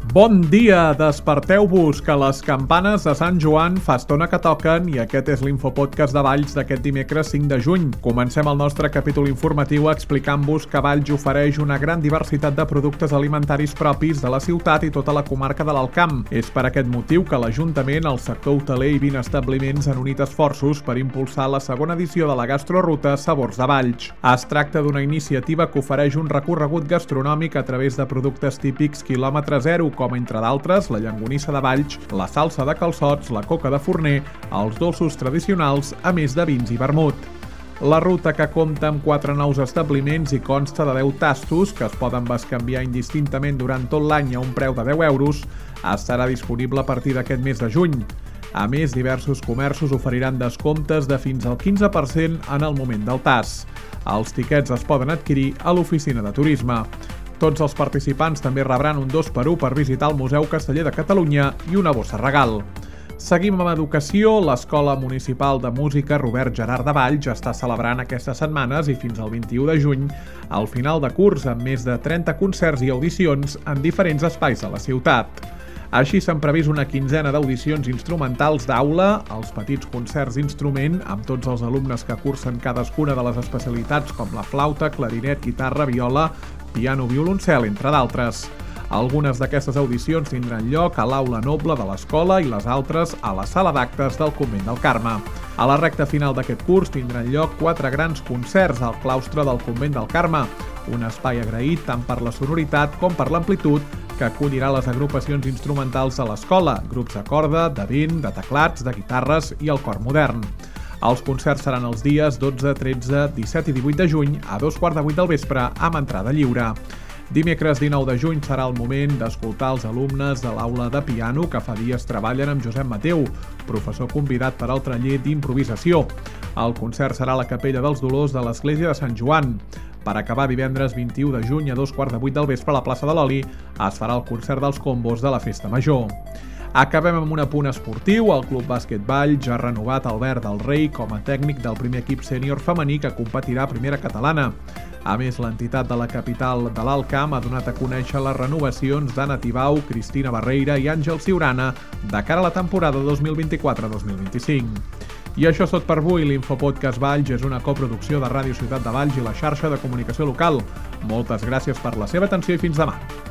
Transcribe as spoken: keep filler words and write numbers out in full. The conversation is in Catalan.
Bon dia! Desperteu-vos, que les campanes de Sant Joan fa estona que toquen i aquest és l'Infopodcast de Valls d'aquest dimecres cinc de juny. Comencem el nostre capítol informatiu explicant-vos que Valls ofereix una gran diversitat de productes alimentaris propis de la ciutat i tota la comarca de l'Alt Camp. És per aquest motiu que l'Ajuntament, el sector hoteler i vint establiments han unit esforços per impulsar la segona edició de la gastroruta Sabors de Valls. Es tracta d'una iniciativa que ofereix un recorregut gastronòmic a través de productes típics quilòmetre zero, com entre d'altres la llangonissa de Valls, la salsa de calçots, la coca de forner, els dolços tradicionals, a més de vins i vermut. La ruta, que compta amb quatre nous establiments i consta de deu tastos que es poden bescanviar indistintament durant tot l'any a un preu de deu euros, estarà disponible a partir d'aquest mes de juny. A més, diversos comerços oferiran descomptes de fins al quinze per cent en el moment del tas. Els tiquets es poden adquirir a l'oficina de turisme. Tots els participants també rebran un dos per u per visitar el Museu Casteller de Catalunya i una bossa regal. Seguim amb educació. L'Escola Municipal de Música Robert Gerard de Valls està celebrant aquestes setmanes i fins al vint-i-u de juny el final de curs amb més de trenta concerts i audicions en diferents espais de la ciutat. Així s'han previst una quinzena d'audicions instrumentals d'aula, els petits concerts d'instrument amb tots els alumnes que cursen cadascuna de les especialitats com la flauta, clarinet, guitarra, viola, piano, violoncel, entre d'altres. Algunes d'aquestes audicions tindran lloc a l'Aula Noble de l'escola i les altres a la sala d'actes del Convent del Carme. A la recta final d'aquest curs tindran lloc quatre grans concerts al claustre del Convent del Carme, un espai agraït tant per la sonoritat com per l'amplitud que acollirà les agrupacions instrumentals de l'escola, grups de corda, de vent, de teclats, de guitarres i el cor modern. Els concerts seran els dies dotze, tretze, disset i divuit de juny a dos quarts de vuit del vespre amb entrada lliure. Dimecres dinou de juny serà el moment d'escoltar els alumnes de l'aula de piano que fa dies treballen amb Josep Mateu, professor convidat per al taller d'improvisació. El concert serà a la Capella dels Dolors de l'Església de Sant Joan. Per acabar, divendres vint-i-u de juny a dos quarts de vuit del vespre a la plaça de l'Oli es farà el concert dels combos de la Festa Major. Acabem amb un apunt esportiu. El Club Bàsquet Valls ha renovat Albert del Rei com a tècnic del primer equip sènior femení que competirà a primera catalana. A més, l'entitat de la capital de l'Alt Camp ha donat a conèixer les renovacions d'Anna Tibau, Cristina Barreira i Àngel Ciurana de cara a la temporada dos mil vint-i-quatre dos mil vint-i-cinc. I això és tot per avui. L'Infopodcast Valls és una coproducció de Ràdio Ciutat de Valls i la xarxa de comunicació local. Moltes gràcies per la seva atenció i fins demà.